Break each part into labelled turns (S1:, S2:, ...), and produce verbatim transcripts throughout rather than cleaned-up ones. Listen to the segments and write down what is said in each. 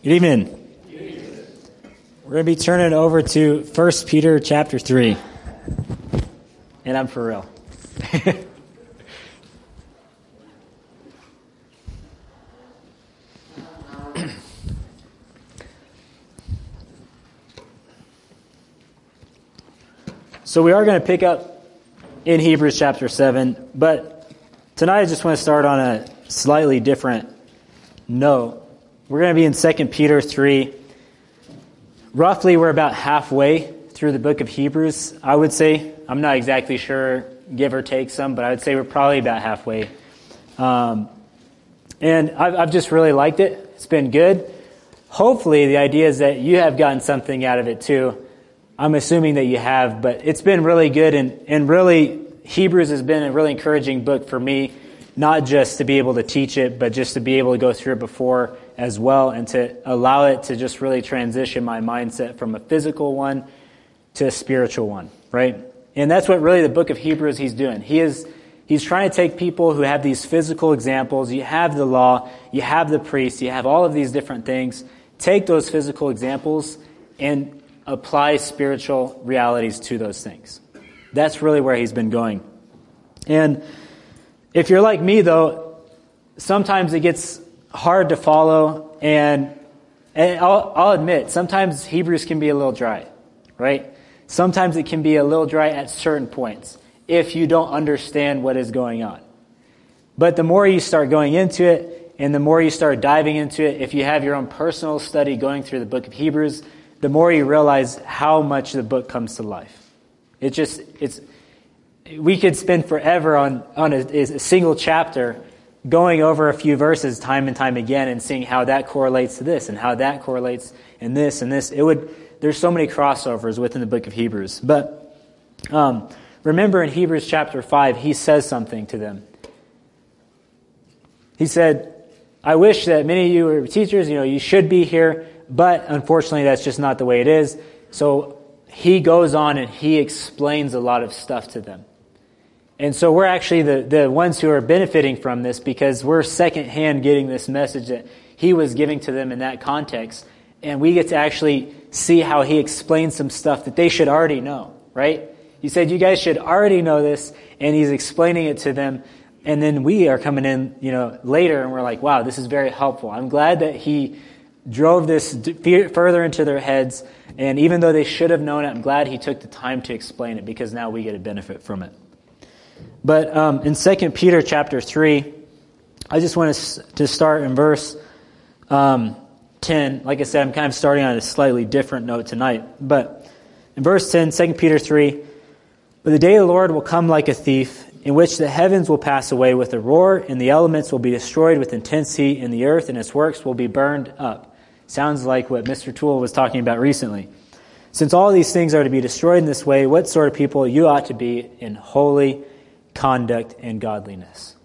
S1: Good evening. We're going to be turning over to First Peter chapter three. And I'm for real. So we are going to pick up in Hebrews chapter seven, but tonight I just want to start on a slightly different note. We're going to be in Second Peter three. Roughly, we're about halfway through the book of Hebrews, I would say. I'm not exactly sure, give or take some, but I would say we're probably about halfway. Um, and I've, I've just really liked it. It's been good. Hopefully, the idea is that you have gotten something out of it too. I'm assuming that you have, but it's been really good, and, and really, Hebrews has been a really encouraging book for me, not just to be able to teach it, but just to be able to go through it before as well, and to allow it to just really transition my mindset from a physical one to a spiritual one, right? And that's what really the book of Hebrews he's doing. He is he's trying to take people who have these physical examples. You have the law, you have the priest, you have all of these different things. Take those physical examples and apply spiritual realities to those things. That's really where he's been going. And if you're like me, though, sometimes it gets hard to follow, and, and I'll, I'll admit, sometimes Hebrews can be a little dry, right? Sometimes it can be a little dry at certain points if you don't understand what is going on. But the more you start going into it, and the more you start diving into it, if you have your own personal study going through the book of Hebrews, the more you realize how much the book comes to life. It just, it's, we could spend forever on, on a, a single chapter going over a few verses time and time again and seeing how that correlates to this and how that correlates in this and this. It would, there's so many crossovers within the book of Hebrews. But um, remember in Hebrews chapter five, he says something to them. He said, I wish that many of you were teachers, you know, you should be here, but unfortunately that's just not the way it is. So he goes on and he explains a lot of stuff to them. And so we're actually the, the ones who are benefiting from this because we're secondhand getting this message that he was giving to them in that context. And we get to actually see how he explains some stuff that they should already know, right? He said, you guys should already know this, and he's explaining it to them. And then we are coming in, you know, later, and we're like, wow, this is very helpful. I'm glad that he drove this further into their heads. And even though they should have known it, I'm glad he took the time to explain it because now we get a benefit from it. But um, in Second Peter chapter three, I just want to start in verse um, ten. Like I said, I'm kind of starting on a slightly different note tonight. But in verse ten, Second Peter three, but the day of the Lord will come like a thief, in which the heavens will pass away with a roar, and the elements will be destroyed with intense heat, and the earth and its works will be burned up. Sounds like what Mister Toole was talking about recently. Since all these things are to be destroyed in this way, what sort of people you ought to be in holy conduct and godliness,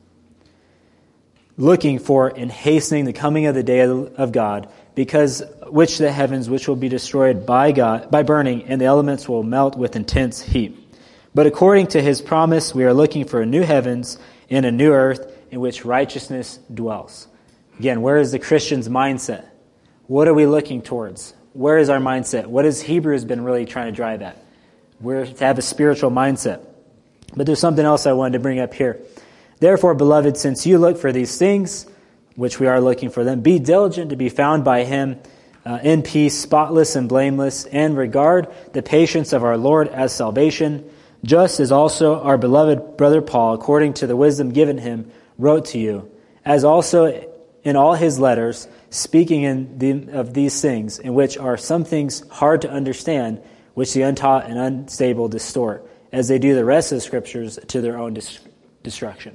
S1: looking for and hastening the coming of the day of God, because which the heavens which will be destroyed by God by burning, and the elements will melt with intense heat. But according to his promise, we are looking for a new heavens and a new earth in which righteousness dwells. Again, where is the Christian's mindset? What are we looking towards? Where is our mindset? What has Hebrews been really trying to drive at? We're to have a spiritual mindset. But there's something else I wanted to bring up here. Therefore, beloved, since you look for these things, which we are looking for them, be diligent to be found by him uh, in peace, spotless and blameless, and regard the patience of our Lord as salvation, just as also our beloved brother Paul, according to the wisdom given him, wrote to you, as also in all his letters, speaking in the, of these things, in which are some things hard to understand, which the untaught and unstable distort, as they do the rest of the Scriptures to their own dis- destruction.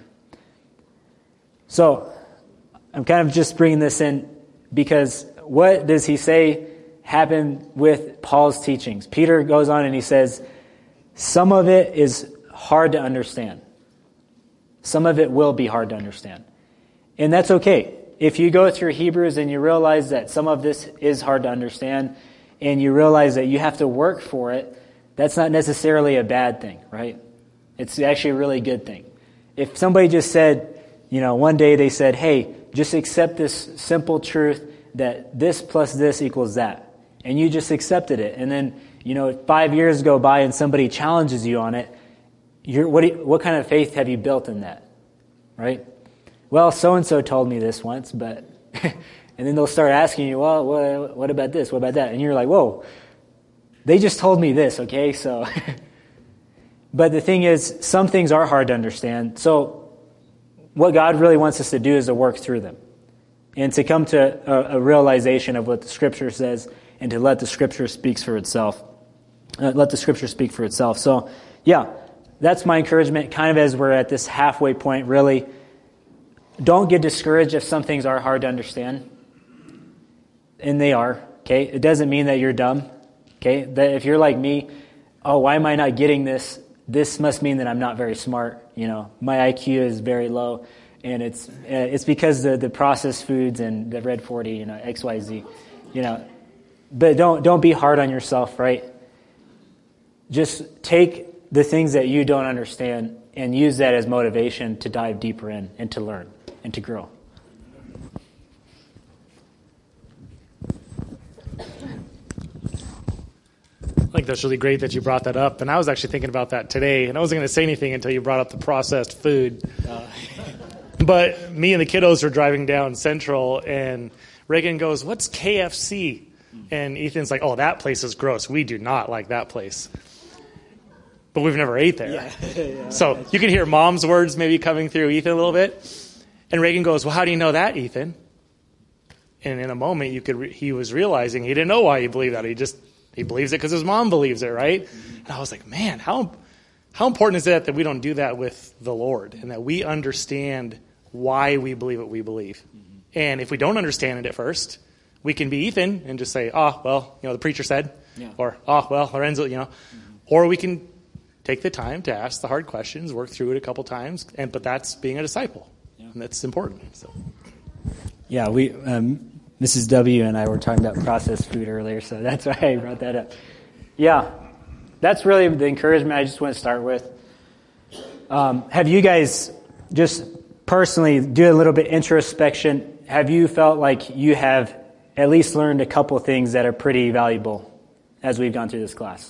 S1: So, I'm kind of just bringing this in because what does he say happened with Paul's teachings? Peter goes on and he says, some of it is hard to understand. Some of it will be hard to understand. And that's okay. If you go through Hebrews and you realize that some of this is hard to understand, and you realize that you have to work for it, that's not necessarily a bad thing, right? It's actually a really good thing. If somebody just said, you know, one day they said, hey, just accept this simple truth that this plus this equals that. And you just accepted it. And then, you know, five years go by and somebody challenges you on it. You're, what, do you, what kind of faith have you built in that? Right? Well, so-and-so told me this once, but... and then they'll start asking you, well, what, what about this? What about that? And you're like, whoa, they just told me this, okay? So, but the thing is, some things are hard to understand. So what God really wants us to do is to work through them and to come to a, a realization of what the Scripture says and to let the Scripture speak for itself. Uh, let the Scripture speak for itself. So, yeah, that's my encouragement, kind of as we're at this halfway point, really. Don't get discouraged if some things are hard to understand. And they are, okay? It doesn't mean that you're dumb, okay? That if you're like me, oh, why am I not getting this? This must mean that I'm not very smart, you know. My I Q is very low, and it's it's because the the processed foods and the red forty, you know, X Y Z, you know. But don't don't be hard on yourself, right? Just take the things that you don't understand and use that as motivation to dive deeper in and to learn and to grow.
S2: I think that's really great that you brought that up. And I was actually thinking about that today, and I wasn't going to say anything until you brought up the processed food. Uh, but me and the kiddos were driving down Central, and Reagan goes, "What's K F C?" And Ethan's like, "Oh, that place is gross. We do not like that place." But we've never ate there. Yeah. yeah, so you can hear Mom's words maybe coming through Ethan a little bit. And Reagan goes, "Well, how do you know that, Ethan?" And in a moment, you could re- he was realizing he didn't know why he believed that. He just he believes it because his mom believes it, right? Mm-hmm. And I was like, man, how how important is it that we don't do that with the Lord and that we understand why we believe what we believe? Mm-hmm. And if we don't understand it at first, we can be Ethan and just say, "Oh, well, you know, the preacher said," yeah. or "Oh, well, Lorenzo," you know, mm-hmm. or we can take the time to ask the hard questions, work through it a couple times, and but that's being a disciple, yeah. and that's important. So,
S1: yeah, we um, Missus W and I were talking about processed food earlier, so that's why I brought that up. Yeah, that's really the encouragement I just want to start with. Um, have you guys just personally do a little bit introspection? Have you felt like you have at least learned a couple things that are pretty valuable as we've gone through this class?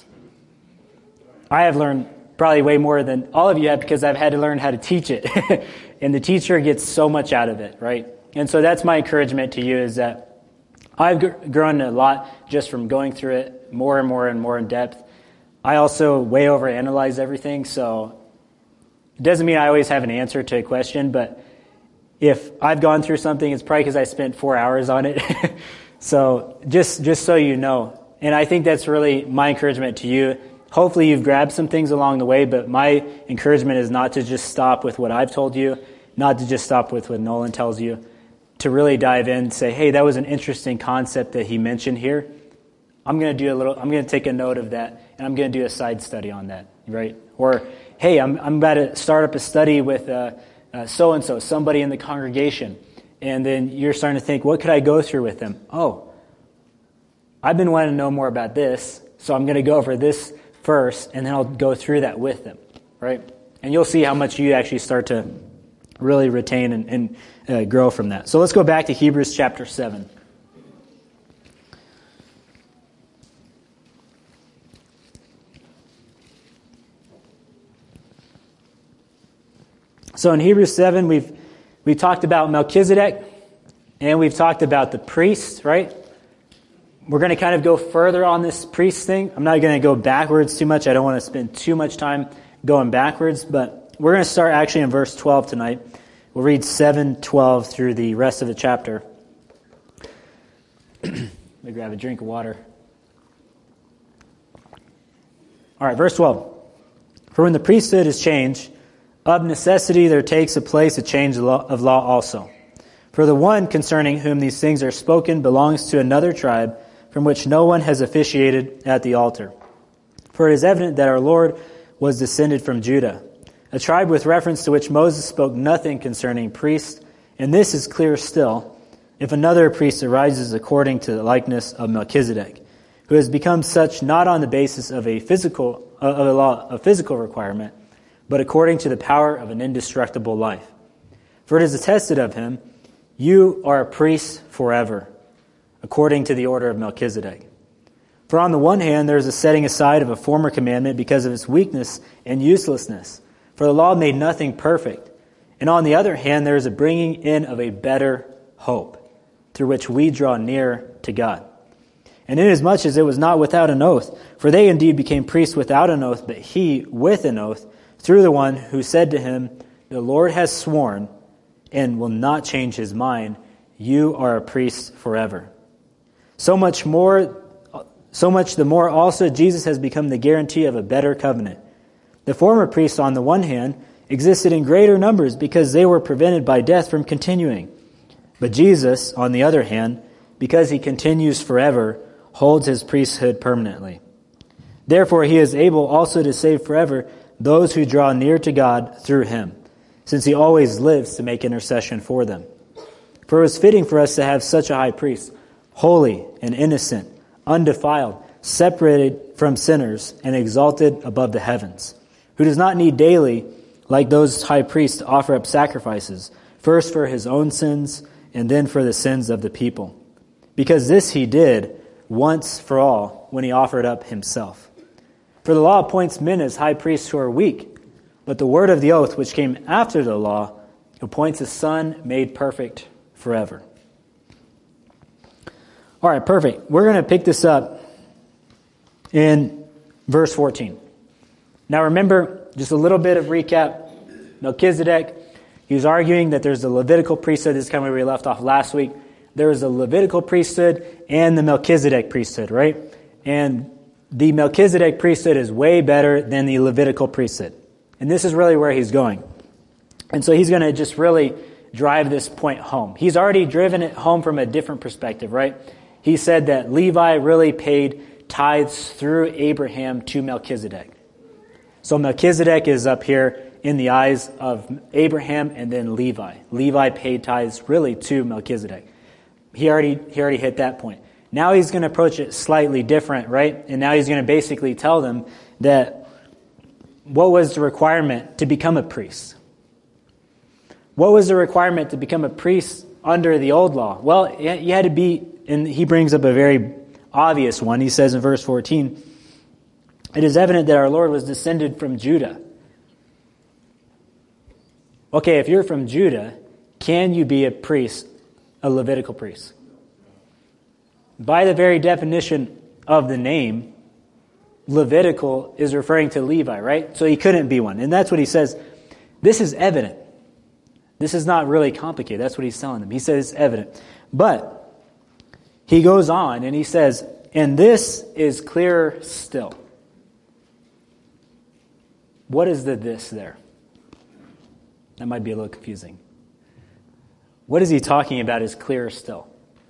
S1: I have learned probably way more than all of you have because I've had to learn how to teach it. And the teacher gets so much out of it, right? And so that's my encouragement to you is that I've gr- grown a lot just from going through it more and more and more in depth. I also way overanalyze everything, so it doesn't mean I always have an answer to a question, but if I've gone through something, it's probably because I spent four hours on it. So just just so you know. And I think that's really my encouragement to you. Hopefully you've grabbed some things along the way, but my encouragement is not to just stop with what I've told you, not to just stop with what Nolan tells you, to really dive in and say, hey, that was an interesting concept that he mentioned here. I'm going to do a little, I'm going to take a note of that, and I'm going to do a side study on that, right? Or, hey, I'm I'm about to start up a study with uh, uh, so-and-so, somebody in the congregation, and then you're starting to think, what could I go through with them? Oh, I've been wanting to know more about this, so I'm going to go over this first, and then I'll go through that with them, right? And you'll see how much you actually start to really retain and, and uh, grow from that. So let's go back to Hebrews chapter seven. So in Hebrews seven, we've we talked about Melchizedek, and we've talked about the priest, right? We're going to kind of go further on this priest thing. I'm not going to go backwards too much. I don't want to spend too much time going backwards, but we're going to start actually in verse twelve tonight. We'll read seven, twelve through the rest of the chapter. Let me grab a drink of water. All right, verse twelve. For when the priesthood is changed, of necessity there takes a place a change of law also. For the one concerning whom these things are spoken belongs to another tribe, from which no one has officiated at the altar. For it is evident that our Lord was descended from Judah, a tribe with reference to which Moses spoke nothing concerning priests, and this is clear still, if another priest arises according to the likeness of Melchizedek, who has become such not on the basis of a physical of a law, a physical requirement, but according to the power of an indestructible life. For it is attested of him, you are a priest forever, according to the order of Melchizedek. For on the one hand, there is a setting aside of a former commandment because of its weakness and uselessness, for the law made nothing perfect. And on the other hand, there is a bringing in of a better hope, through which we draw near to God. And inasmuch as it was not without an oath, for they indeed became priests without an oath, but he with an oath, through the one who said to him, the Lord has sworn and will not change his mind, you are a priest forever. So much more, so much the more also Jesus has become the guarantee of a better covenant. The former priests, on the one hand, existed in greater numbers because they were prevented by death from continuing. But Jesus, on the other hand, because he continues forever, holds his priesthood permanently. Therefore he is able also to save forever those who draw near to God through him, since he always lives to make intercession for them. For it was fitting for us to have such a high priest, holy and innocent, undefiled, separated from sinners, and exalted above the heavens, who does not need daily, like those high priests, to offer up sacrifices, first for his own sins, and then for the sins of the people. Because this he did once for all when he offered up himself. For the law appoints men as high priests who are weak, but the word of the oath, which came after the law, appoints a son made perfect forever. All right, perfect. We're going to pick this up in verse fourteen. Now remember, just a little bit of recap. Melchizedek, he was arguing that there's a Levitical priesthood. This is kind of where we left off last week. There was a Levitical priesthood and the Melchizedek priesthood, right? And the Melchizedek priesthood is way better than the Levitical priesthood. And this is really where he's going. And so he's going to just really drive this point home. He's already driven it home from a different perspective, right? He said that Levi really paid tithes through Abraham to Melchizedek. So Melchizedek is up here in the eyes of Abraham and then Levi. Levi paid tithes really to Melchizedek. He already he already hit that point. Now he's going to approach it slightly different, right? And now he's going to basically tell them that what was the requirement to become a priest? What was the requirement to become a priest under the old law? Well, you had to be, and he brings up a very obvious one. He says in verse fourteen, it is evident that our Lord was descended from Judah. Okay, if you're from Judah, can you be a priest, a Levitical priest? By the very definition of the name, Levitical is referring to Levi, right? So he couldn't be one. And that's what he says. This is evident. This is not really complicated. That's what he's telling them. He says it's evident. But he goes on and he says, and this is clearer still. What is the this there? That might be a little confusing. What is he talking about is clearer still?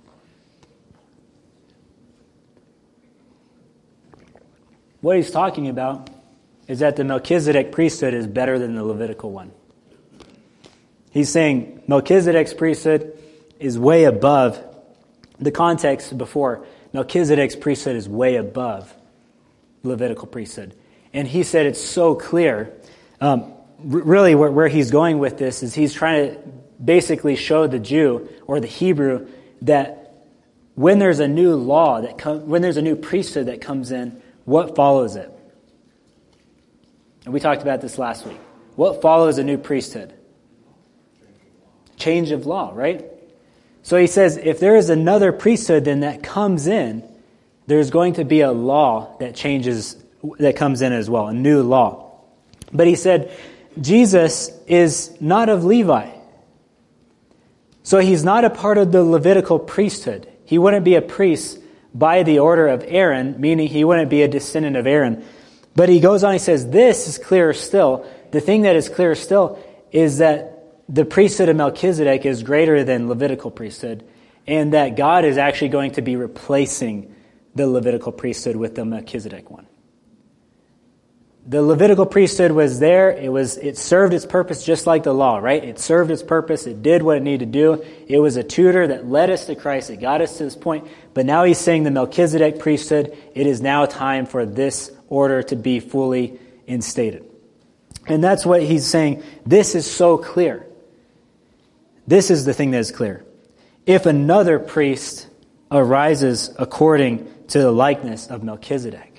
S1: What he's talking about is that the Melchizedek priesthood is better than the Levitical one. He's saying Melchizedek's priesthood is way above the context before. Melchizedek's priesthood is way above Levitical priesthood. And he said it's so clear. Um, really where, where he's going with this is he's trying to basically show the Jew or the Hebrew that when there's a new law, that com- when there's a new priesthood that comes in, what follows it? And we talked about this last week. What follows a new priesthood? Change of law, right? So he says if there is another priesthood then that comes in, there's going to be a law that changes, that comes in as well, a new law. But he said Jesus is not of Levi. So he's not a part of the Levitical priesthood. He wouldn't be a priest by the order of Aaron, meaning he wouldn't be a descendant of Aaron. But he goes on, he says, this is clearer still. The thing that is clearer still is that the priesthood of Melchizedek is greater than Levitical priesthood, and that God is actually going to be replacing the Levitical priesthood with the Melchizedek one. The Levitical priesthood was there. It was, it served its purpose just like the law, right? It served its purpose. It did what it needed to do. It was a tutor that led us to Christ. It got us to this point. But now he's saying the Melchizedek priesthood, it is now time for this order to be fully instated. And that's what he's saying. This is so clear. This is the thing that is clear. If another priest arises according to the likeness of Melchizedek.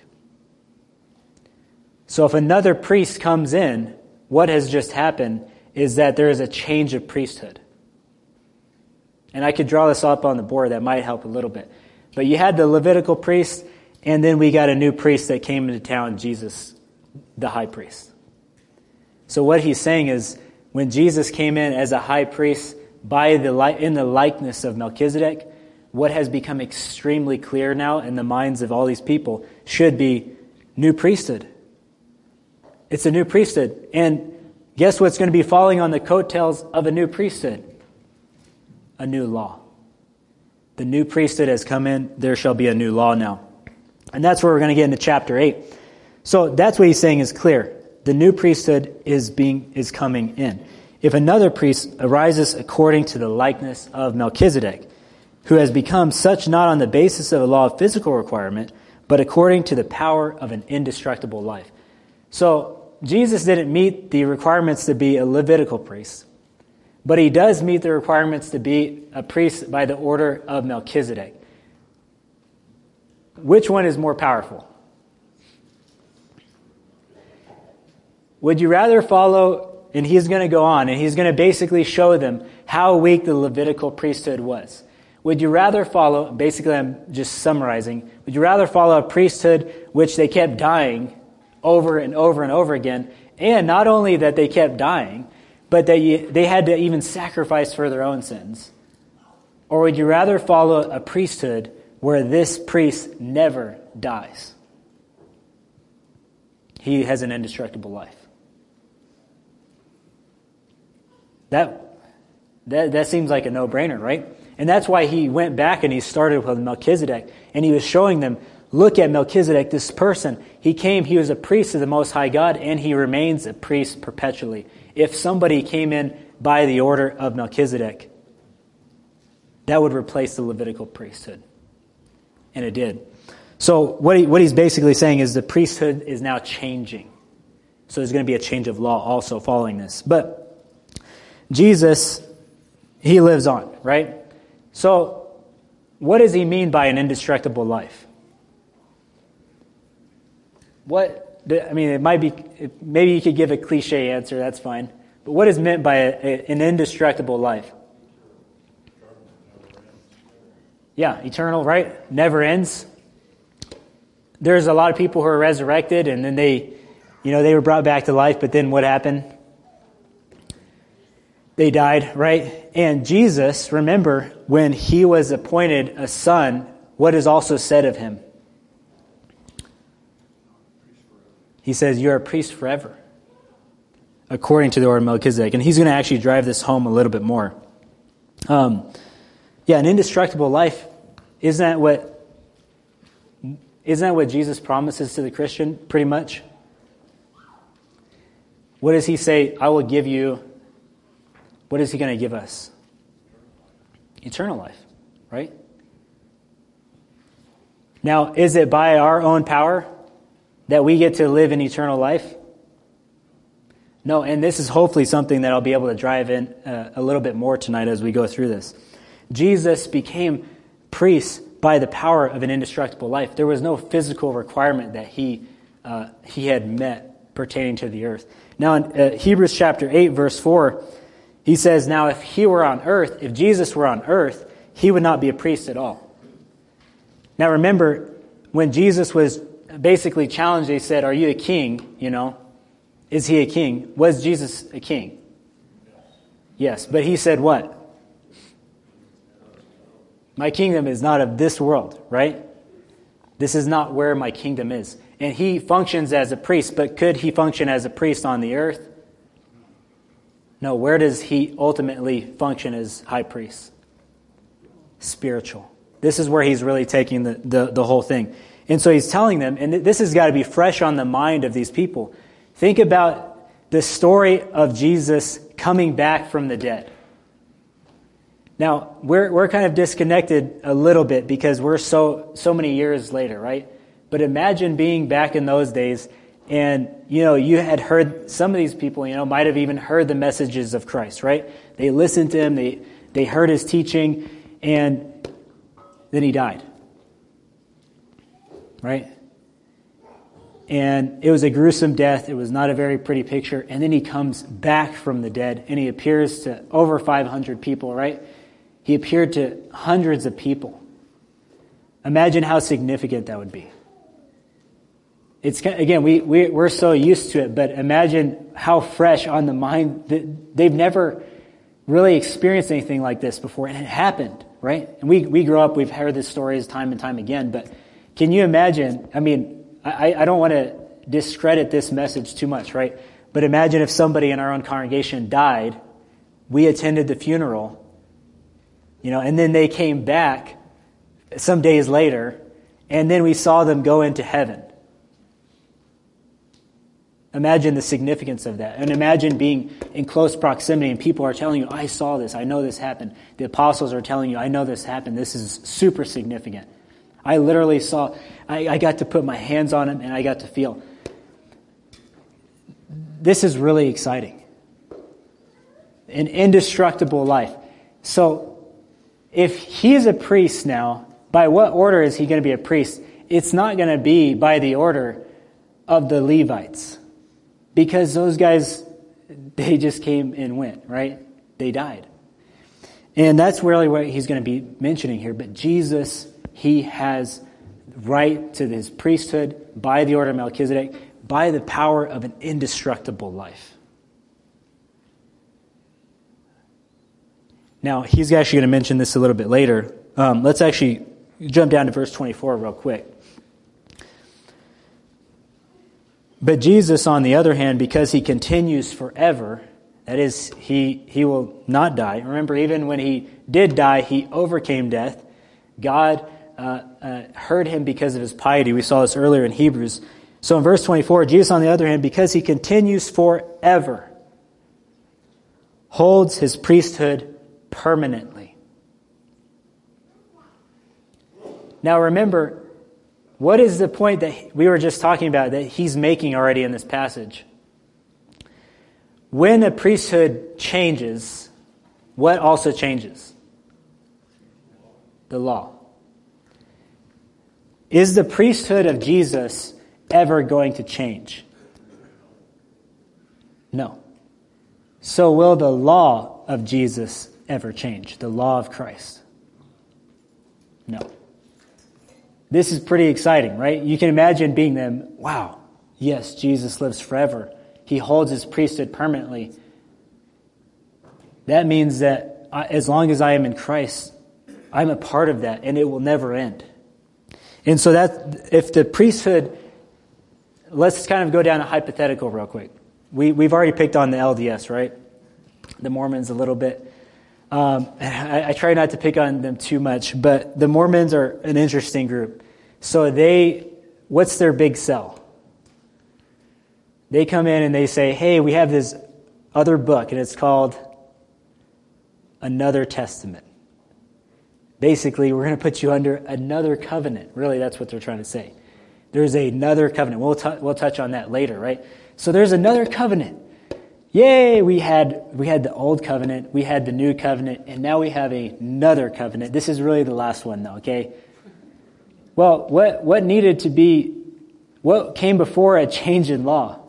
S1: So if another priest comes in, what has just happened is that there is a change of priesthood. And I could draw this up on the board. That might help a little bit. But you had the Levitical priest, and then we got a new priest that came into town, Jesus, the high priest. So what he's saying is, when Jesus came in as a high priest by the li- in the likeness of Melchizedek, what has become extremely clear now in the minds of all these people should be new priesthood. It's a new priesthood. And guess what's going to be falling on the coattails of a new priesthood? A new law. The new priesthood has come in. There shall be a new law now. And that's where we're going to get into chapter eight. So that's what he's saying is clear. The new priesthood is being is coming in. If another priest arises according to the likeness of Melchizedek, who has become such not on the basis of a law of physical requirement, but according to the power of an indestructible life. So Jesus didn't meet the requirements to be a Levitical priest, but he does meet the requirements to be a priest by the order of Melchizedek. Which one is more powerful? Would you rather follow, and he's going to go on, and he's going to basically show them how weak the Levitical priesthood was. Would you rather follow, basically I'm just summarizing, would you rather follow a priesthood which they kept dying over and over and over again, and not only that they kept dying, but that you, they had to even sacrifice for their own sins? Or would you rather follow a priesthood where this priest never dies? He has an indestructible life. That, that, that seems like a no-brainer, right? And that's why he went back and he started with Melchizedek. And he was showing them, look at Melchizedek, this person. He came, he was a priest of the Most High God, and he remains a priest perpetually. If somebody came in by the order of Melchizedek, that would replace the Levitical priesthood. And it did. So what, he, what he's basically saying is the priesthood is now changing. So there's going to be a change of law also following this. But Jesus, he lives on, right? So what does he mean by an indestructible life? What, I mean, it might be, maybe you could give a cliche answer, that's fine. But what is meant by a, a, an indestructible life? Yeah, eternal, right? Never ends. There's a lot of people who are resurrected and then they, you know, they were brought back to life, but then what happened? They died, right? And Jesus, remember, when he was appointed a son, what is also said of him? He says, you're a priest forever, according to the order of Melchizedek. And he's going to actually drive this home a little bit more. Um, yeah, an indestructible life, isn't that what, isn't that what Jesus promises to the Christian, pretty much? What does he say? I will give you. What is he going to give us? Eternal life, right? Now, is it by our own power that we get to live in eternal life? No, and this is hopefully something that I'll be able to drive in uh, a little bit more tonight as we go through this. Jesus became priest by the power of an indestructible life. There was no physical requirement that he uh, he had met pertaining to the earth. Now, in uh, Hebrews chapter eight, verse four, he says, now if he were on earth, if Jesus were on earth, he would not be a priest at all. Now remember, when Jesus was basically challenged, they said, are you a king? You know, is he a king? Was Jesus a king? Yes, but he said what? My kingdom is not of this world, right? This is not where my kingdom is. And he functions as a priest, but could he function as a priest on the earth? No, where does he ultimately function as high priest? Spiritual. This is where he's really taking the, the, the whole thing. And so he's telling them, and this has got to be fresh on the mind of these people. Think about the story of Jesus coming back from the dead. Now, we're we're kind of disconnected a little bit because we're so so many years later, right? But imagine being back in those days and, you know, you had heard, some of these people, you know, might have even heard the messages of Christ, right? They listened to him, they, they heard his teaching, and then he died. Right? And it was a gruesome death. It was not a very pretty picture. And then he comes back from the dead, and he appears to over five hundred people, right? He appeared to hundreds of people. Imagine how significant that would be. It's again, we, we, we're so used to it, but imagine how fresh on the mind. That they've never really experienced anything like this before, and it happened, right? And we, we grew up, we've heard these stories time and time again, but can you imagine, I mean, I, I don't want to discredit this message too much, right? But imagine if somebody in our own congregation died, we attended the funeral, you know, and then they came back some days later, and then we saw them go into heaven. Imagine the significance of that. And imagine being in close proximity and people are telling you, I saw this, I know this happened. The apostles are telling you, I know this happened. This is super significant. I literally saw, I, I got to put my hands on him and I got to feel. This is really exciting. An indestructible life. So if he is a priest now, by what order is he going to be a priest? It's not going to be by the order of the Levites. Because those guys, they just came and went, right? They died. And that's really what he's going to be mentioning here. But Jesus, he has right to his priesthood by the order of Melchizedek, by the power of an indestructible life. Now, he's actually going to mention this a little bit later. Um, let's actually jump down to verse twenty-four real quick. But Jesus, on the other hand, because he continues forever, that is, he, he will not die. Remember, even when he did die, he overcame death. God uh, uh, heard him because of his piety. We saw this earlier in Hebrews. So in verse twenty-four, Jesus, on the other hand, because he continues forever, holds his priesthood permanently. Now remember, what is the point that we were just talking about that he's making already in this passage? When a priesthood changes, what also changes? The law. Is the priesthood of Jesus ever going to change? No. So will the law of Jesus ever change? The law of Christ? No. This is pretty exciting, right? You can imagine being them, wow, yes, Jesus lives forever. He holds his priesthood permanently. That means that I, as long as I am in Christ, I'm a part of that, and it will never end. And so that if the priesthood, let's kind of go down a hypothetical real quick. We, we've already picked on the L D S, right? The Mormons a little bit. Um, I, I try not to pick on them too much, but the Mormons are an interesting group. So they, what's their big sell? They come in and they say, hey, we have this other book, and it's called Another Testament. Basically, we're going to put you under another covenant. Really, that's what they're trying to say. There's another covenant. We'll, t- we'll touch on that later, right? So there's another covenant. Yay, we had we had the old covenant, we had the new covenant, and now we have another covenant. This is really the last one, though, okay? Well, what, what needed to be, what came before a change in law?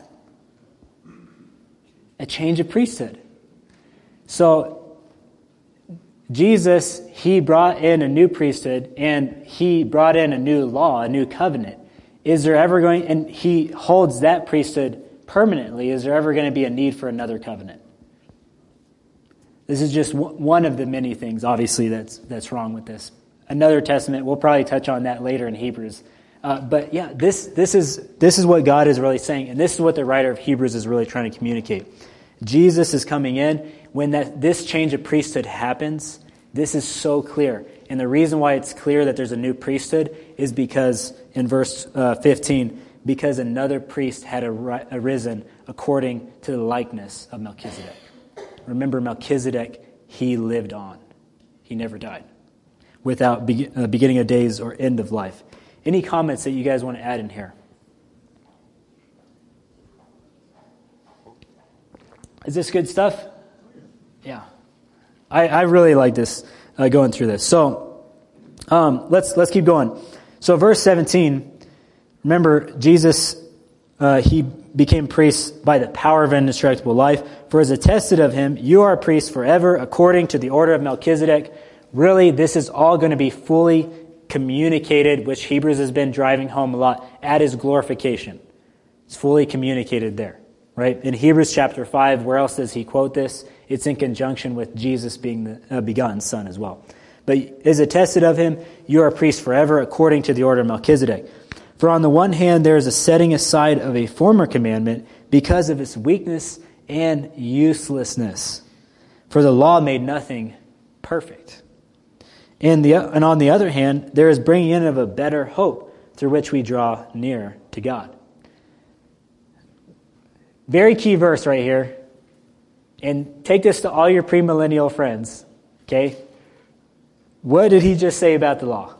S1: A change of priesthood. So, Jesus, he brought in a new priesthood, and he brought in a new law, a new covenant. Is there ever going, and he holds that priesthood permanently, is there ever going to be a need for another covenant? This is just one of the many things, obviously, that's that's wrong with this. Another testament, we'll probably touch on that later in Hebrews. Uh, but yeah, this this is this is what God is really saying, and this is what the writer of Hebrews is really trying to communicate. Jesus is coming in. When that this change of priesthood happens, this is so clear. And the reason why it's clear that there's a new priesthood is because in verse uh, fifteen, because another priest had arisen according to the likeness of Melchizedek. Remember, Melchizedek, he lived on. He never died. Without be- uh, beginning of days or end of life. Any comments that you guys want to add in here? Is this good stuff? Yeah. I, I really like this, uh, going through this. So, Um, let's let's keep going. So verse seventeen, remember Jesus, uh, he became priest by the power of an indestructible life. For as attested of him, you are a priest forever according to the order of Melchizedek. Really, this is all going to be fully communicated, which Hebrews has been driving home a lot, at his glorification. It's fully communicated there, right? In Hebrews chapter five, where else does he quote this? It's in conjunction with Jesus being the uh, begotten Son as well. But is attested of him, you are a priest forever according to the order of Melchizedek. For on the one hand, there is a setting aside of a former commandment because of its weakness and uselessness. For the law made nothing perfect. And, the, and on the other hand, there is bringing in of a better hope through which we draw near to God. Very key verse right here. And take this to all your premillennial friends. Okay? What did he just say about the law?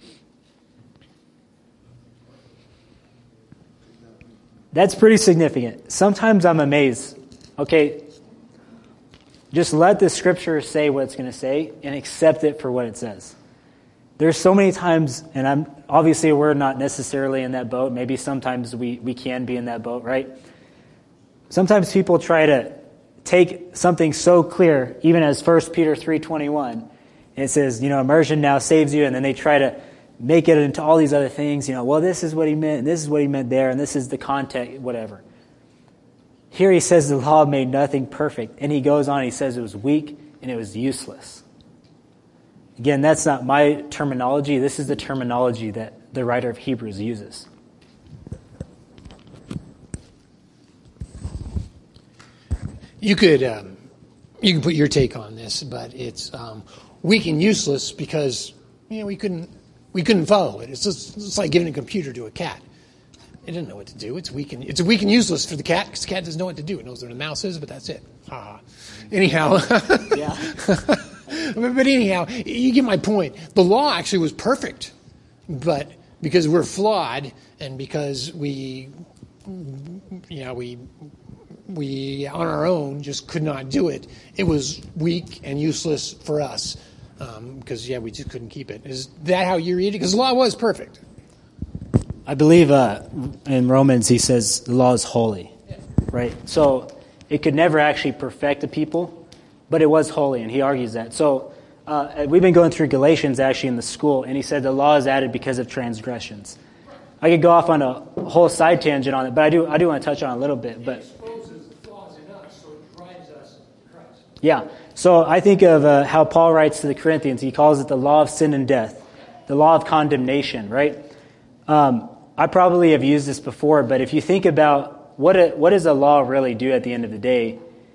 S1: That's pretty significant. Sometimes I'm amazed. Okay, just let the scripture say what it's going to say and accept it for what it says. There's so many times, and I'm obviously we're not necessarily in that boat. Maybe sometimes we, we can be in that boat, right? Sometimes people try to take something so clear, even as First Peter three twenty-one, and it says, you know, immersion now saves you, and then they try to make it into all these other things, you know, well, this is what he meant, and this is what he meant there, and this is the context, whatever. Here he says the law made nothing perfect, and he goes on, he says it was weak and it was useless. Again, that's not my terminology. This is the terminology that the writer of Hebrews uses.
S3: You could um, you can put your take on this, but it's um, weak and useless because you know we couldn't we couldn't follow it. It's just it's like giving a computer to a cat. It doesn't know what to do. It's weak and it's weak and useless for the cat because the cat doesn't know what to do. It knows where the mouse is, but that's it. Ha ha. Anyhow,
S1: Yeah.
S3: but, but anyhow, you get my point. The law actually was perfect, but because we're flawed and because we, you know, we. we, on our own, just could not do it. It was weak and useless for us because, um, yeah, we just couldn't keep it. Is that how you read it? Because the law was perfect.
S1: I believe uh, in Romans he says the law is holy, right? So it could never actually perfect the people, but it was holy, and he argues that. So uh, we've been going through Galatians actually in the school, and he said the law is added because of transgressions. I could go off on a whole side tangent on it, but I do I do want to touch on it a little bit. But yeah, so I think of uh, how Paul writes to the Corinthians. He calls it the law of sin and death, the law of condemnation, right? Um, I probably have used this before, but if you think about what a, what does a law really do at the end of the day,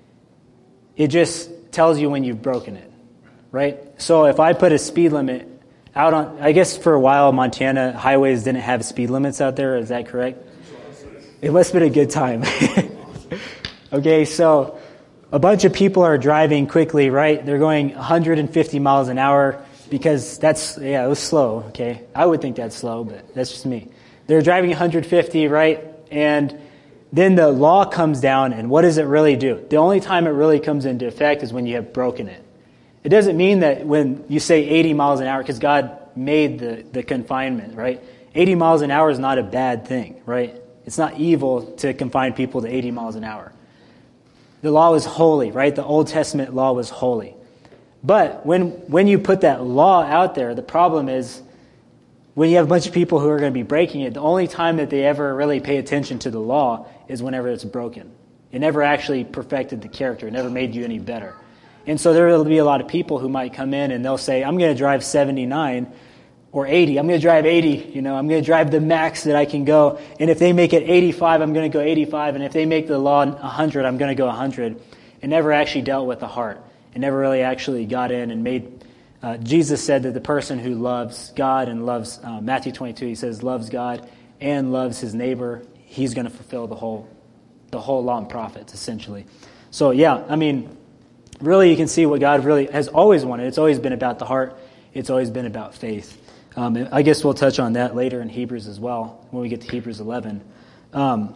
S1: it just tells you when you've broken it, right? So if I put a speed limit out on, I guess for a while Montana highways didn't have speed limits out there, is that correct? It must have been a good time. Okay, so a bunch of people are driving quickly, right? They're going one hundred fifty miles an hour because that's, yeah, it was slow, okay? I would think that's slow, but that's just me. They're driving one hundred fifty, right? And then the law comes down, and what does it really do? The only time it really comes into effect is when you have broken it. It doesn't mean that when you say eighty miles an hour, because God made the, the confinement, right? eighty miles an hour is not a bad thing, right? It's not evil to confine people to eighty miles an hour. The law was holy, right? The Old Testament law was holy. But when when you put that law out there, the problem is when you have a bunch of people who are going to be breaking it, the only time that they ever really pay attention to the law is whenever it's broken. It never actually perfected the character. It never made you any better. And so there will be a lot of people who might come in and they'll say, I'm going to drive seventy-nine or eighty. I'm going to drive eighty. You know, I'm going to drive the max that I can go. And if they make it eighty-five, I'm going to go eighty-five. And if they make the law one hundred, I'm going to go one hundred. It never actually dealt with the heart. It never really actually got in and made... Uh, Jesus said that the person who loves God and loves... Uh, Matthew twenty-two, he says, loves God and loves his neighbor, he's going to fulfill the whole, the whole law and prophets, essentially. So, yeah, I mean... Really, you can see what God really has always wanted. It's always been about the heart. It's always been about faith. Um, I guess we'll touch on that later in Hebrews as well, when we get to Hebrews eleven. Um,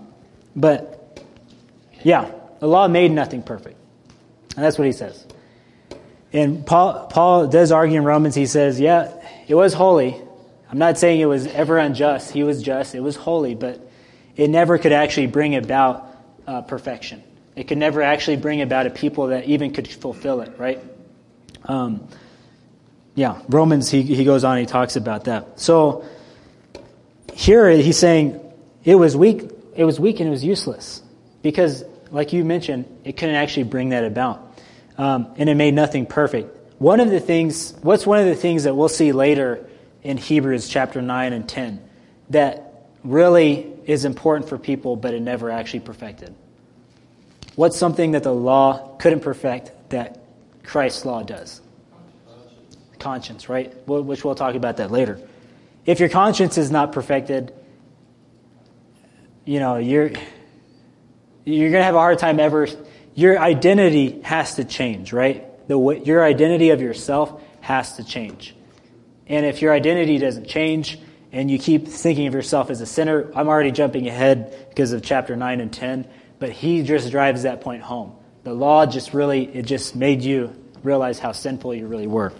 S1: but, yeah, the law made nothing perfect. And that's what he says. And Paul, Paul does argue in Romans, he says, yeah, it was holy. I'm not saying it was ever unjust. He was just. It was holy, but it never could actually bring about uh, perfection. It could never actually bring about a people that even could fulfill it, right? Um, yeah, Romans, he, he goes on and he talks about that. So here he's saying it was weak, it was weak and it was useless because, like you mentioned, it couldn't actually bring that about. Um, and it made nothing perfect. One of the things, what's one of the things that we'll see later in Hebrews chapter nine and ten that really is important for people, but it never actually perfected? What's something that the law couldn't perfect that Christ's law does? Conscience, right? Which we'll talk about that later. If your conscience is not perfected, you know, you're you're going to have a hard time ever. Your identity has to change, right? The way, your identity of yourself has to change. And if your identity doesn't change and you keep thinking of yourself as a sinner, I'm already jumping ahead because of chapter nine and ten, but he just drives that point home. The law just really, it just made you realize how sinful you really were.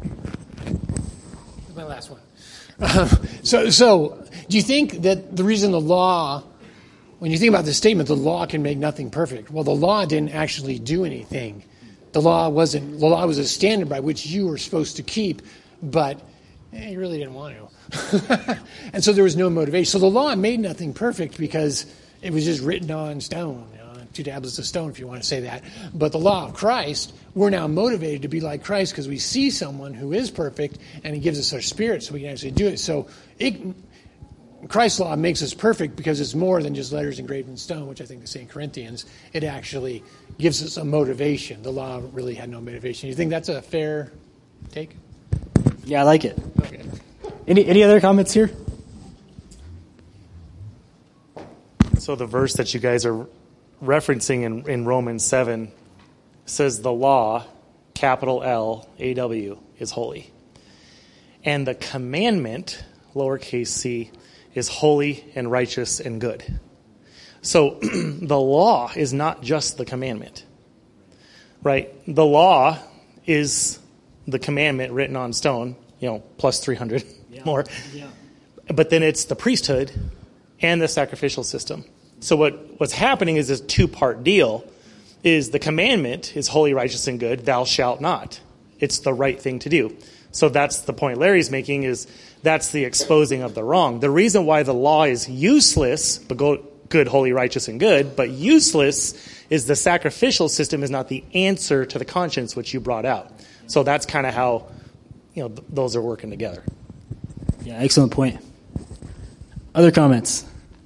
S3: My last one. Um, so, so do you think that the reason the law, when you think about this statement, the law can make nothing perfect? Well, the law didn't actually do anything. The law wasn't. The law was a standard by which you were supposed to keep, but eh, you really didn't want to. And so there was no motivation. So the law made nothing perfect because it was just written on stone. You know, two tablets of stone, if you want to say that. But the law of Christ, we're now motivated to be like Christ because we see someone who is perfect, and he gives us our spirit so we can actually do it. So it, Christ's law makes us perfect because it's more than just letters engraved in stone, which I think is Saint Corinthians. It actually gives us a motivation. The law really had no motivation. You think that's a fair take?
S1: Yeah, I like it.
S3: Okay.
S1: Any any other comments here?
S2: So the verse that you guys are referencing in, in Romans seven says the law, capital L, A W, is holy. And the commandment, lowercase c, is holy and righteous and good. So the law is not just the commandment, right? The law is the commandment written on stone, you know, plus three hundred yeah. more. Yeah. But then it's the priesthood and the sacrificial system. So what, what's happening is this two-part deal is the commandment is holy, righteous, and good. Thou shalt not. It's the right thing to do. So that's the point Larry's making is that's the exposing of the wrong. The reason why the law is useless, but go, good, holy, righteous, and good, but useless is the sacrificial system is not the answer to the conscience, which you brought out. So that's kind of how, you know, th- those are working together.
S1: Yeah, excellent point. Other comments?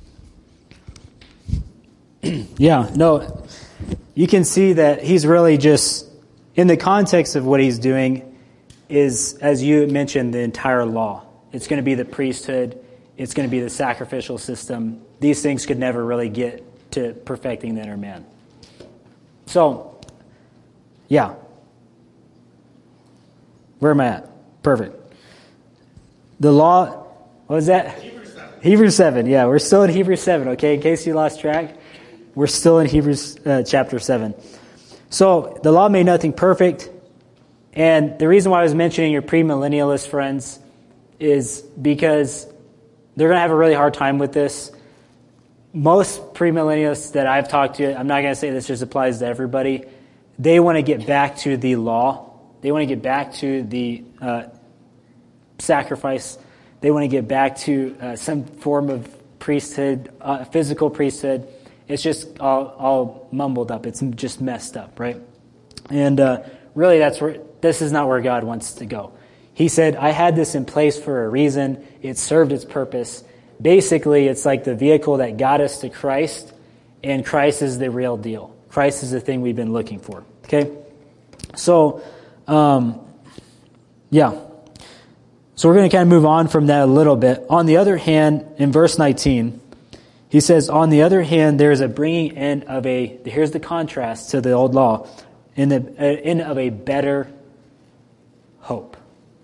S1: Yeah, no, you can see that he's really just, in the context of what he's doing, is, as you mentioned, the entire law. It's going to be the priesthood. It's going to be the sacrificial system. These things could never really get to perfecting the inner man. So, yeah. Where am I at? Perfect. The law, what was that?
S2: Hebrews seven.
S1: Hebrews seven, yeah. We're still in Hebrews seven, okay? In case you lost track, we're still in Hebrews uh, chapter seven. So, the law made nothing perfect. And the reason why I was mentioning your premillennialist friends is because they're going to have a really hard time with this. Most premillennialists that I've talked to, I'm not going to say this just applies to everybody, they want to get back to the law. They want to get back to the uh, sacrifice. They want to get back to uh, some form of priesthood, uh, physical priesthood. It's just all, all mumbled up. It's just messed up, right? And uh, really, that's where this is not where God wants to go. He said, I had this in place for a reason. It served its purpose. Basically, it's like the vehicle that got us to Christ, and Christ is the real deal. Christ is the thing we've been looking for. Okay? So, um, yeah. So we're going to kind of move on from that a little bit. On the other hand, in verse nineteen, he says, on the other hand, there is a bringing in of a, here's the contrast to the old law, in the in of a better hope.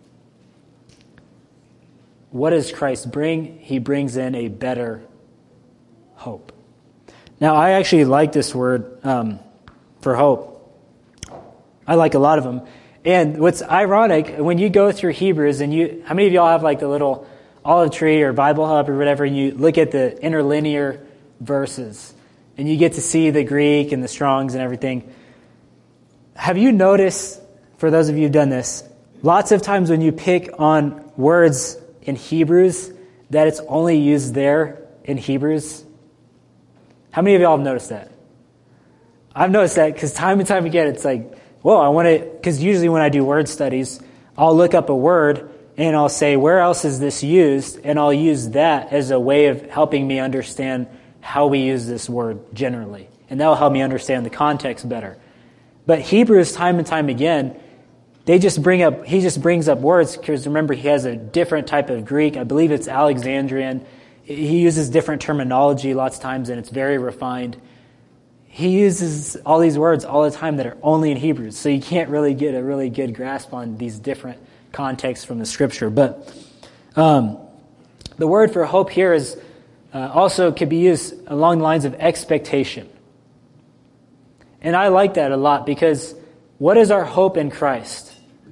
S1: What does Christ bring? He brings in a better hope. Now, I actually like this word um, for hope. I like a lot of them. And what's ironic, when you go through Hebrews, and you, how many of y'all have like the little olive tree or Bible Hub or whatever, and you look at the interlinear verses, and you get to see the Greek and the Strongs and everything. Have you noticed, for those of you who've done this, lots of times when you pick on words in Hebrews, that it's only used there in Hebrews? How many of y'all have noticed that? I've noticed that because time and time again, it's like, whoa, I want to, because usually when I do word studies, I'll look up a word and I'll say, where else is this used? And I'll use that as a way of helping me understand how we use this word generally. And that'll help me understand the context better. But Hebrews, time and time again, they just bring up, he just brings up words, because remember, he has a different type of Greek. I believe it's Alexandrian. He uses different terminology lots of times, and it's very refined. He uses all these words all the time that are only in Hebrews, so you can't really get a really good grasp on these different contexts from the Scripture. But um, the word for hope here is uh, also could be used along the lines of expectation. And I like that a lot, because what is our hope in Christ?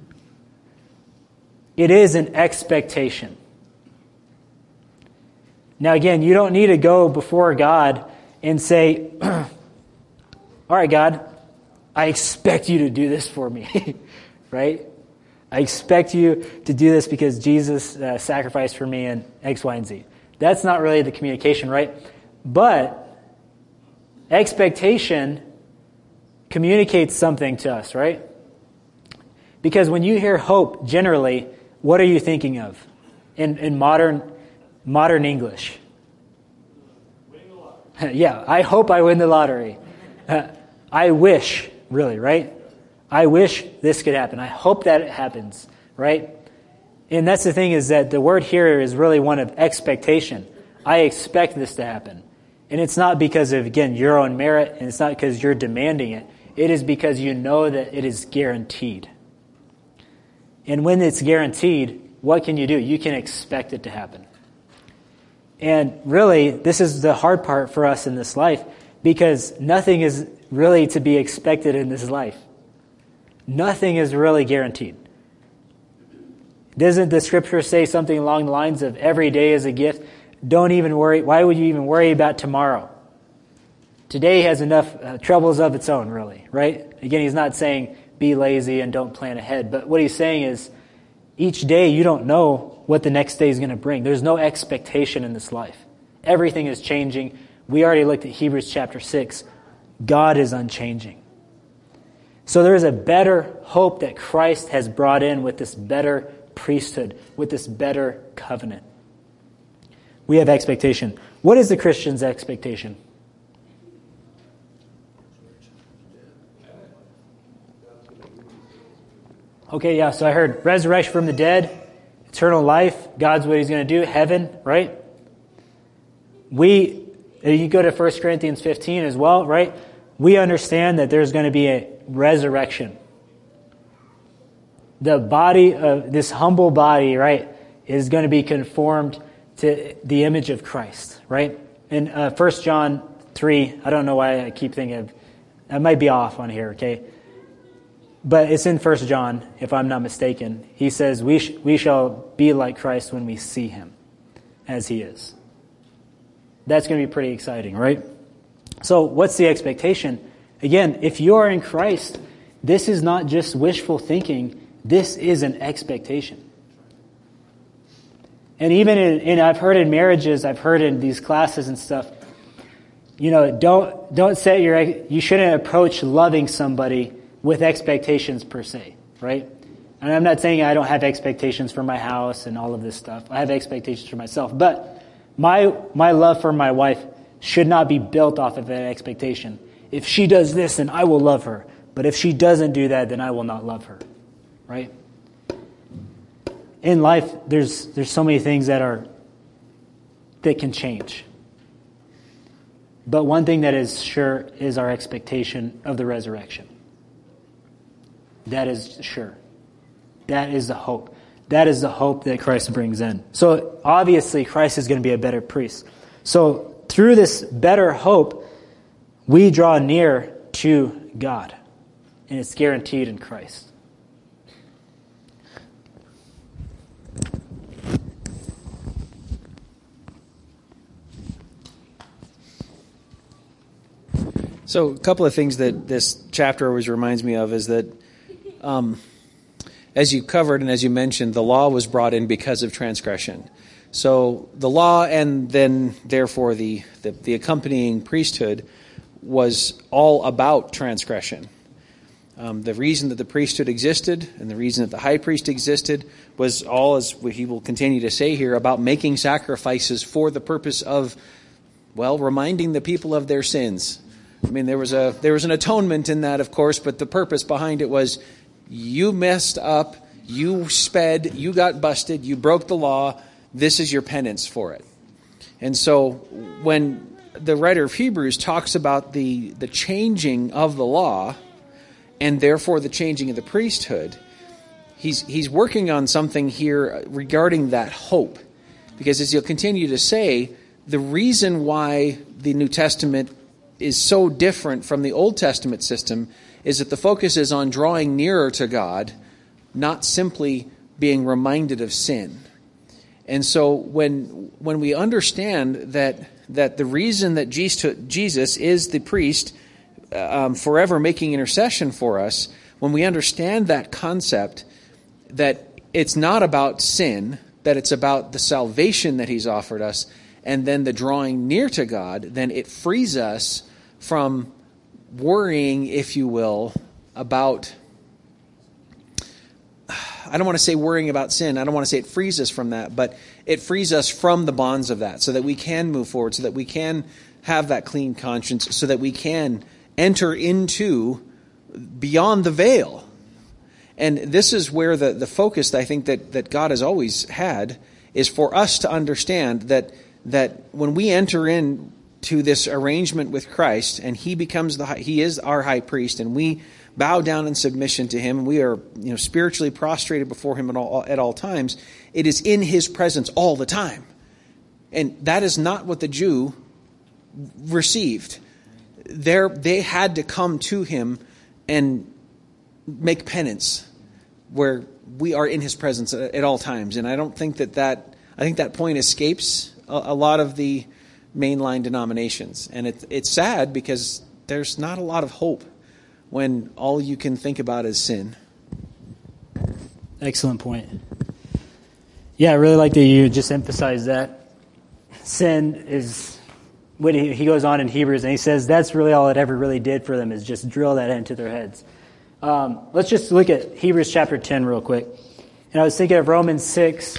S1: It is an expectation. Now again, you don't need to go before God and say, all right, God, I expect you to do this for me, right? I expect you to do this because Jesus uh, sacrificed for me and X, Y, and Z. That's not really the communication, right? But expectation communicates something to us, right? Because when you hear hope, generally, what are you thinking of in, in modern modern English? Winning the lottery. Yeah, I hope I win the lottery. Uh, I wish, really, right? I wish this could happen. I hope that it happens, right? And that's the thing, is that the word here is really one of expectation. I expect this to happen. And it's not because of, again, your own merit, and it's not because you're demanding it. It is because you know that it is guaranteed. And when it's guaranteed, what can you do? You can expect it to happen. And really, this is the hard part for us in this life, because nothing is really to be expected in this life. Nothing is really guaranteed. Doesn't the Scripture say something along the lines of every day is a gift? Don't even worry. Why would you even worry about tomorrow? Today has enough uh, troubles of its own, really, right? Again, he's not saying be lazy and don't plan ahead. But what he's saying is each day you don't know what the next day is going to bring. There's no expectation in this life. Everything is changing. We already looked at Hebrews chapter six. God is unchanging. So there is a better hope that Christ has brought in with this better priesthood, with this better covenant. We have expectation. What is the Christian's expectation? Okay, yeah, so I heard resurrection from the dead, eternal life, God's what he's going to do, heaven, right? We, you go to First Corinthians fifteen as well, right? We understand that there's going to be a resurrection. The body of this humble body, right, is going to be conformed to the image of Christ, right? In uh, First John three, I don't know why I keep thinking of, I might be off on here, okay? But it's in First John, if I'm not mistaken. He says, we, sh- we shall be like Christ when we see him as he is. That's going to be pretty exciting, right? So what's the expectation? Again, if you are in Christ, this is not just wishful thinking. This is an expectation. And even in, in I've heard in marriages, I've heard in these classes and stuff, you know, don't don't set your, you shouldn't approach loving somebody with expectations per se, right? And I'm not saying I don't have expectations for my house and all of this stuff. I have expectations for myself. But my my love for my wife should not be built off of that expectation. If she does this, then I will love her. But if she doesn't do that, then I will not love her, right? In life, there's there's so many things that are that can change. But one thing that is sure is our expectation of the resurrection. That is sure. That is the hope. That is the hope that Christ brings in. So obviously, Christ is going to be a better priest. So through this better hope, we draw near to God. And it's guaranteed in Christ.
S4: So a couple of things that this chapter always reminds me of is that, um, as you covered and as you mentioned, the law was brought in because of transgression. So the law and then therefore the, the, the accompanying priesthood was all about transgression. Um, the reason that the priesthood existed and the reason that the high priest existed was all, as he will continue to say here, about making sacrifices for the purpose of, well, reminding the people of their sins. I mean, there was a there was an atonement in that, of course, but the purpose behind it was you messed up, you sped, you got busted, you broke the law, this is your penance for it. And so when the writer of Hebrews talks about the, the changing of the law, and therefore the changing of the priesthood, he's he's working on something here regarding that hope. Because as he'll continue to say, the reason why the New Testament is so different from the Old Testament system is that the focus is on drawing nearer to God, not simply being reminded of sin. And so when when we understand that that the reason that Jesus is the priest um, forever making intercession for us, when we understand that concept, that it's not about sin, that it's about the salvation that he's offered us, and then the drawing near to God, then it frees us from worrying, if you will, about, I don't want to say worrying about sin. I don't want to say it frees us from that, but it frees us from the bonds of that so that we can move forward, so that we can have that clean conscience, so that we can enter into beyond the veil. And this is where the, the focus I think that, that God has always had is for us to understand that that when we enter in to this arrangement with Christ and he becomes the he is our high priest and we bow down in submission to him, and we are you know spiritually prostrated before him at all at all times, it is in his presence all the time. And that is not what the Jew received. There they had to come to him and make penance where we are in his presence at, at all times. And I don't think that that I think that point escapes a, a lot of the mainline denominations. And it, it's sad because there's not a lot of hope when all you can think about is sin.
S1: Excellent point. Yeah, I really like that you just emphasize that. Sin is, when he, he goes on in Hebrews and he says that's really all it ever really did for them is just drill that into their heads. Um, let's just look at Hebrews chapter ten real quick. And I was thinking of Romans six.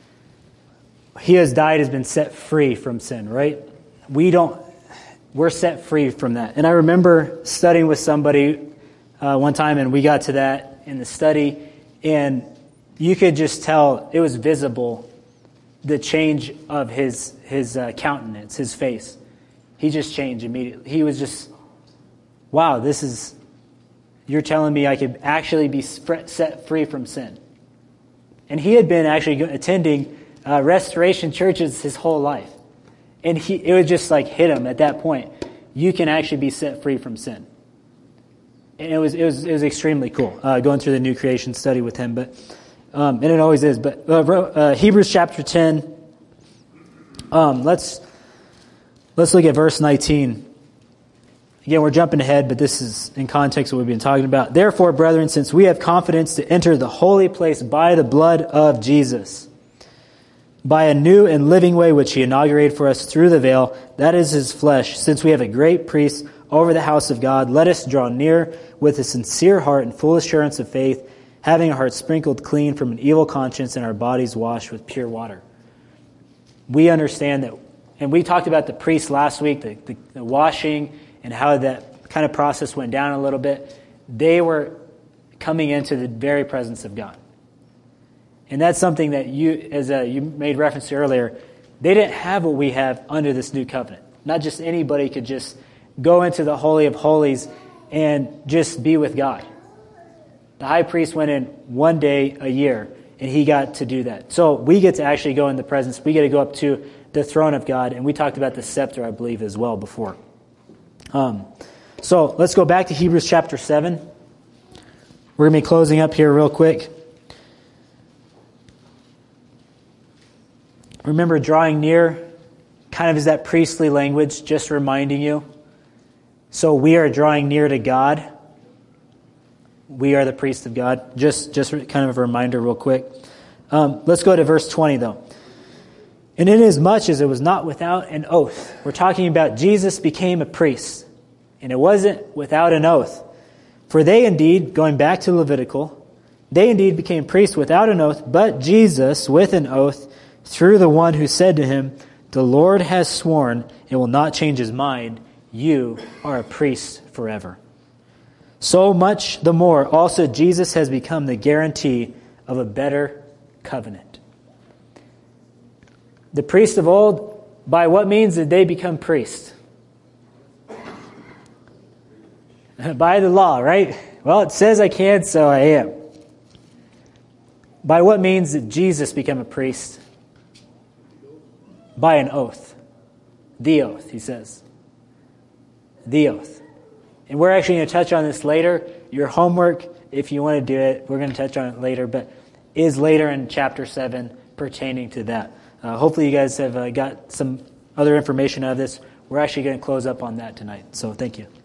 S1: He has died, has been set free from sin, right? We don't, we're set free from that. And I remember studying with somebody uh, one time, and we got to that in the study, and you could just tell it was visible, the change of his his uh, countenance, his face. He just changed immediately. He was just, wow, this is, you're telling me I could actually be set free from sin. And he had been actually attending Uh, restoration churches his whole life. And he, it would just like hit him at that point. You can actually be set free from sin. And it was it was it was extremely cool uh, going through the new creation study with him. But um, and it always is. But uh, uh, Hebrews chapter ten. Um, let's let's look at verse nineteen. Again, we're jumping ahead, but this is in context of what we've been talking about. Therefore, brethren, since we have confidence to enter the holy place by the blood of Jesus, by a new and living way which he inaugurated for us through the veil, that is his flesh. Since we have a great priest over the house of God, let us draw near with a sincere heart and full assurance of faith, having our hearts sprinkled clean from an evil conscience and our bodies washed with pure water. We understand that, and we talked about the priest last week, the, the, the washing and how that kind of process went down a little bit. They were coming into the very presence of God. And that's something that you, as a, you made reference to earlier, they didn't have what we have under this new covenant. Not just anybody could just go into the Holy of Holies and just be with God. The high priest went in one day a year, and he got to do that. So we get to actually go in the presence. We get to go up to the throne of God, and we talked about the scepter, I believe, as well before. Um, so let's go back to Hebrews chapter seven. We're going to be closing up here real quick. Remember, drawing near kind of is that priestly language, just reminding you. So we are drawing near to God. We are the priests of God. Just, just kind of a reminder real quick. Um, let's go to verse twenty, though. And inasmuch as it was not without an oath. We're talking about Jesus became a priest. And it wasn't without an oath. For they indeed, going back to Levitical, they indeed became priests without an oath, but Jesus with an oath through the one who said to him, the Lord has sworn and will not change his mind. You are a priest forever. So much the more also Jesus has become the guarantee of a better covenant. The priests of old, by what means did they become priests? By the law, right? Well, it says I can, so I am. By what means did Jesus become a priest? By an oath. The oath, he says. The oath. And we're actually going to touch on this later. Your homework, if you want to do it, we're going to touch on it later, but is later in chapter seven pertaining to that. Uh, hopefully you guys have uh, got some other information out of this. We're actually going to close up on that tonight. So thank you.